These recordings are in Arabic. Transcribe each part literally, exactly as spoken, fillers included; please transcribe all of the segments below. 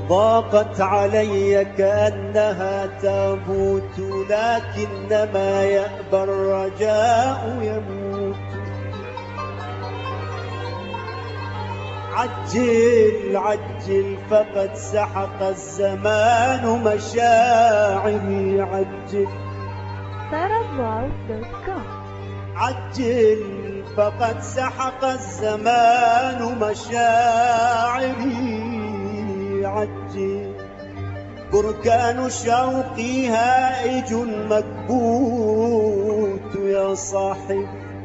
ضاقت علي كأنها تابوت، لكنما يأبى الرجاء يموت. عجل عجل فقد سحق الزمان مشاعري، عجل Parablog دوت كوم. عجل فقد سحق الزمان مشاعري، عجل بركان شوقي هائج مكبوت. يا صاحبي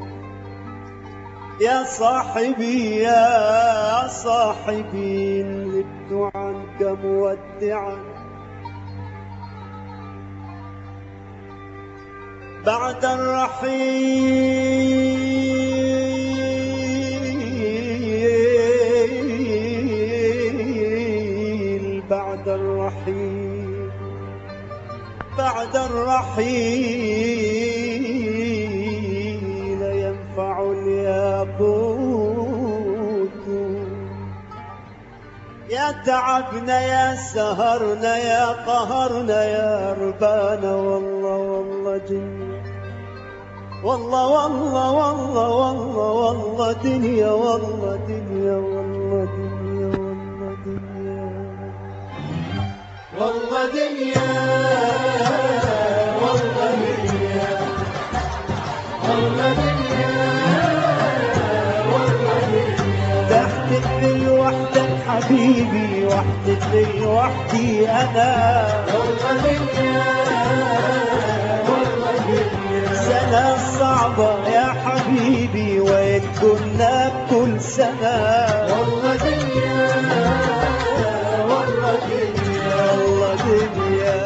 يا صاحبي يا صاحبي، إن غبت عنك مودعا بعد الرحيل، بعد الرحيل، بعد الرحيل ينفع الياقوت. يا تعبنا يا سهرنا يا قهرنا يا ربانا، والله والله دنيا، والله والله والله والله والله دنيا، والله دنيا، والله دنيا، والله دنيا، والله دنيا، والله دنيا، والله دنيا، والله دنيا. تحت الظل وحدك حبيبي، وحدك الظل وحدي أنا، والله دنيا، والله دنيا. سنة صعبة يا حبيبي وين كنا بكل سنة، والله دنيا، والله دنيا، والله دنيا.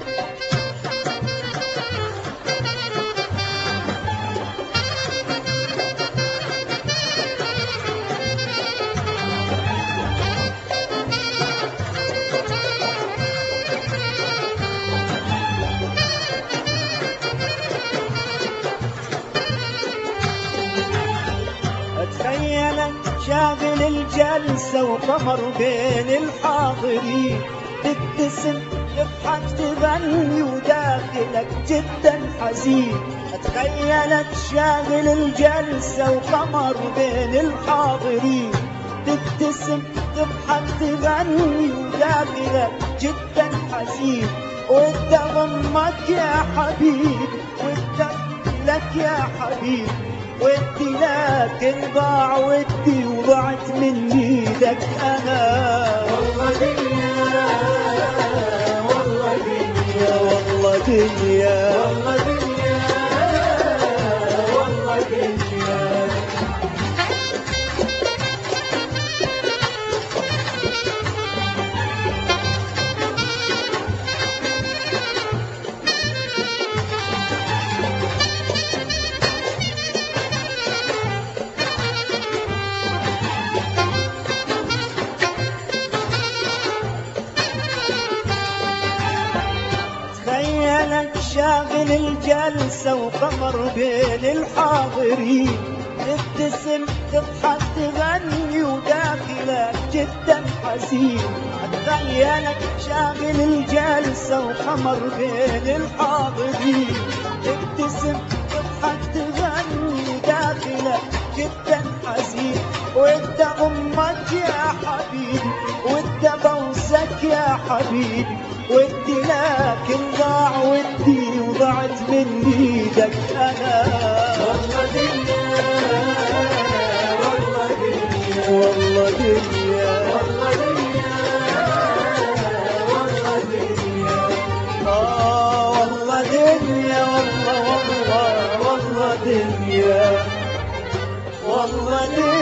أتخيلك شاغل الجلسة وقمر بين الحاضرين، تبتسم تضحك تغني وداخلك جدا حزين. أتخيلك شاغل الجلسة وقمر بين الحاضرين، تبتسم تضحك تغني وداخلك جدا حزين. وانت غمك يا حبيب، وانت لك يا حبيب، ودي لكن ضاع ودي وضعت من ايدك انا، والله دنيا، والله دنيا، والله دنيا، والله دنيا، والله دنيا. تخيلك شاغل الجلسة وقمر بين الحاضرين، تبتسم تضحك تغني وداخلك جدا حزين. تخيلك شاغل الجلسة وقمر بين الحاضرين، تبتسم تضحك تغني وداخلك جدا حزين. وانت امك يا حبيبي، وانت بوسك يا حبيبي، ودي لكن ضاع ودي وضعت من ايدك انا، والله دنيا، والله دنيا، والله دنيا، والله دنيا، والله دنيا. اه والله دنيا، والله والله والله دنيا، والله دنيا.